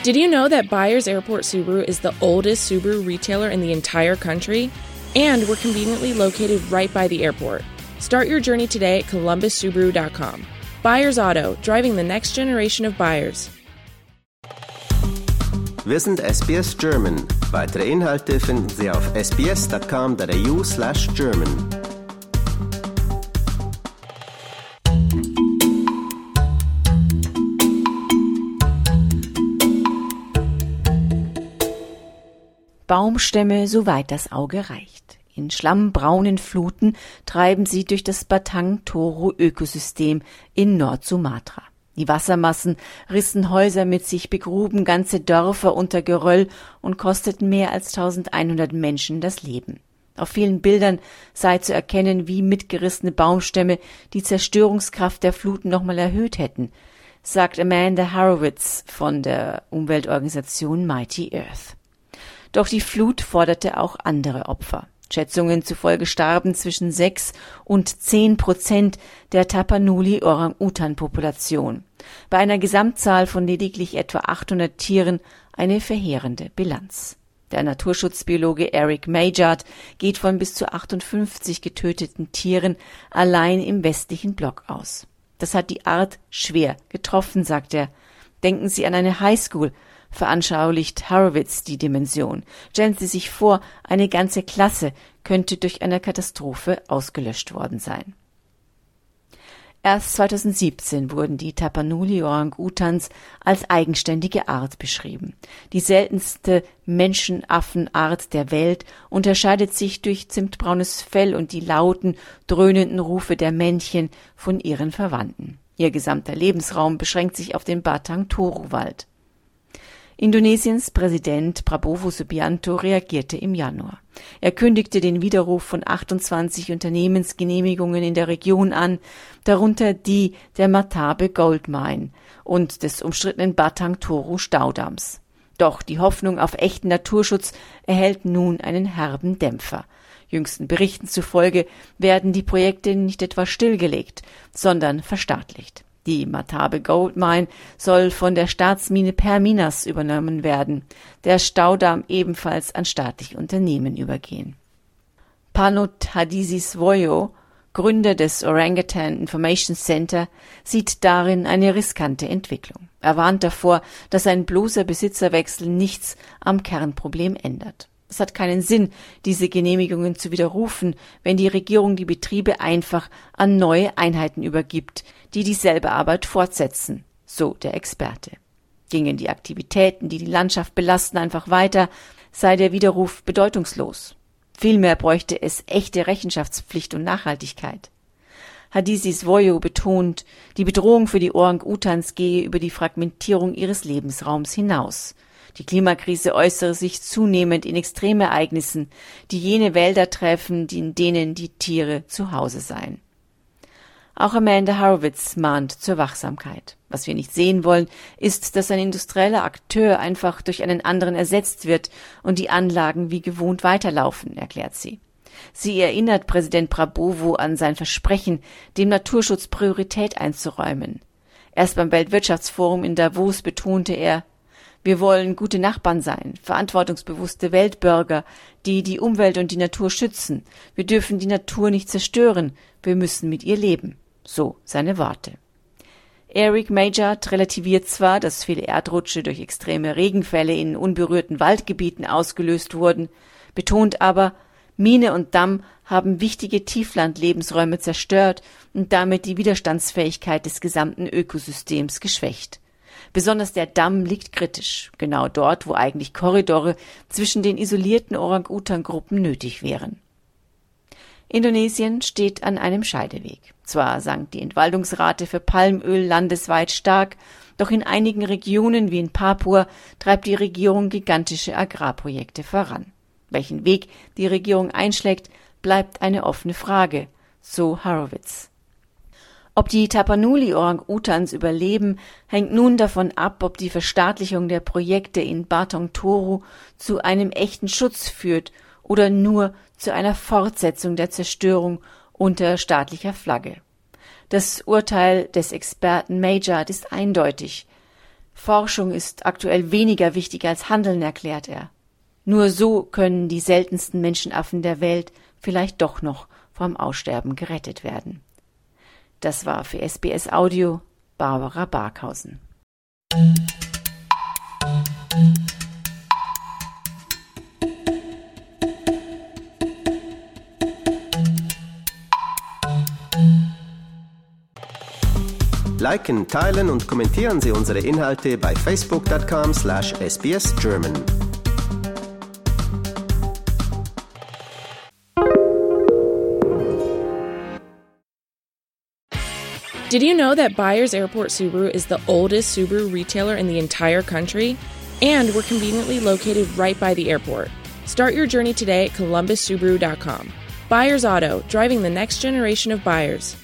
Did you know that Byers Airport Subaru is the oldest Subaru retailer in the entire country? And we're conveniently located right by the airport. Start your journey today at columbussubaru.com. Byers Auto, driving the next generation of buyers. Wir sind SBS German. Weitere Inhalte finden Sie auf sbs.com.au/German. Baumstämme, soweit das Auge reicht. In schlammbraunen Fluten treiben sie durch das Batang-Toru-Ökosystem in Nord-Sumatra. Die Wassermassen rissen Häuser mit sich, begruben ganze Dörfer unter Geröll und kosteten mehr als 1100 Menschen das Leben. Auf vielen Bildern sei zu erkennen, wie mitgerissene Baumstämme die Zerstörungskraft der Fluten nochmal erhöht hätten, sagt Amanda Horowitz von der Umweltorganisation Mighty Earth. Doch die Flut forderte auch andere Opfer. Schätzungen zufolge starben zwischen 6 und 10% der Tapanuli-Orang-Utan-Population. Bei einer Gesamtzahl von lediglich etwa 800 Tieren eine verheerende Bilanz. Der Naturschutzbiologe Eric Majard geht von bis zu 58 getöteten Tieren allein im westlichen Block aus. Das hat die Art schwer getroffen, sagt er. Denken Sie an eine Highschool, veranschaulicht Horowitz die Dimension. Stellen Sie sich vor, eine ganze Klasse könnte durch eine Katastrophe ausgelöscht worden sein. Erst 2017 wurden die Tapanuli-Orang-Utans als eigenständige Art beschrieben. Die seltenste Menschenaffenart der Welt unterscheidet sich durch zimtbraunes Fell und die lauten, dröhnenden Rufe der Männchen von ihren Verwandten. Ihr gesamter Lebensraum beschränkt sich auf den Batang-Toru-Wald. Indonesiens Präsident Prabowo Subianto reagierte im Januar. Er kündigte den Widerruf von 28 Unternehmensgenehmigungen in der Region an, darunter die der Matabe Gold Mine und des umstrittenen Batang Toru Staudamms. Doch die Hoffnung auf echten Naturschutz erhält nun einen herben Dämpfer. Jüngsten Berichten zufolge werden die Projekte nicht etwa stillgelegt, sondern verstaatlicht. Die Matabe Gold Mine soll von der Staatsmine Perminas übernommen werden, der Staudamm ebenfalls an staatliche Unternehmen übergehen. Panut Hadisiswoyo, Gründer des Orangutan Information Center, sieht darin eine riskante Entwicklung. Er warnt davor, dass ein bloßer Besitzerwechsel nichts am Kernproblem ändert. Es hat keinen Sinn, diese Genehmigungen zu widerrufen, wenn die Regierung die Betriebe einfach an neue Einheiten übergibt, die dieselbe Arbeit fortsetzen, so der Experte. Gingen die Aktivitäten, die die Landschaft belasten, einfach weiter, sei der Widerruf bedeutungslos. Vielmehr bräuchte es echte Rechenschaftspflicht und Nachhaltigkeit. Hadisiswoyo betont, die Bedrohung für die Orang-Utans gehe über die Fragmentierung ihres Lebensraums hinaus. Die Klimakrise äußere sich zunehmend in Extremereignissen, die jene Wälder treffen, in denen die Tiere zu Hause seien. Auch Amanda Horowitz mahnt zur Wachsamkeit. Was wir nicht sehen wollen, ist, dass ein industrieller Akteur einfach durch einen anderen ersetzt wird und die Anlagen wie gewohnt weiterlaufen, erklärt sie. Sie erinnert Präsident Prabowo an sein Versprechen, dem Naturschutz Priorität einzuräumen. Erst beim Weltwirtschaftsforum in Davos betonte er, wir wollen gute Nachbarn sein, verantwortungsbewusste Weltbürger, die die Umwelt und die Natur schützen. Wir dürfen die Natur nicht zerstören, wir müssen mit ihr leben. So seine Worte. Eric Majard relativiert zwar, dass viele Erdrutsche durch extreme Regenfälle in unberührten Waldgebieten ausgelöst wurden, betont aber, Mine und Damm haben wichtige Tieflandlebensräume zerstört und damit die Widerstandsfähigkeit des gesamten Ökosystems geschwächt. Besonders der Damm liegt kritisch, genau dort, wo eigentlich Korridore zwischen den isolierten Orang-Utan-Gruppen nötig wären. Indonesien steht an einem Scheideweg. Zwar sank die Entwaldungsrate für Palmöl landesweit stark, doch in einigen Regionen wie in Papua treibt die Regierung gigantische Agrarprojekte voran. Welchen Weg die Regierung einschlägt, bleibt eine offene Frage, so Horowitz. Ob die Tapanuli-Orang-Utans überleben, hängt nun davon ab, ob die Verstaatlichung der Projekte in Batang Toru zu einem echten Schutz führt oder nur zu einer Fortsetzung der Zerstörung unter staatlicher Flagge. Das Urteil des Experten Majard ist eindeutig. Forschung ist aktuell weniger wichtig als Handeln, erklärt er. Nur so können die seltensten Menschenaffen der Welt vielleicht doch noch vom Aussterben gerettet werden. Das war für SBS Audio Barbara Barkhausen. Liken, teilen und kommentieren Sie unsere Inhalte bei facebook.com/sbsgerman. Did you know that Byers Airport Subaru is the oldest Subaru retailer in the entire country? And we're conveniently located right by the airport. Start your journey today at columbussubaru.com. Byers Auto, driving the next generation of buyers.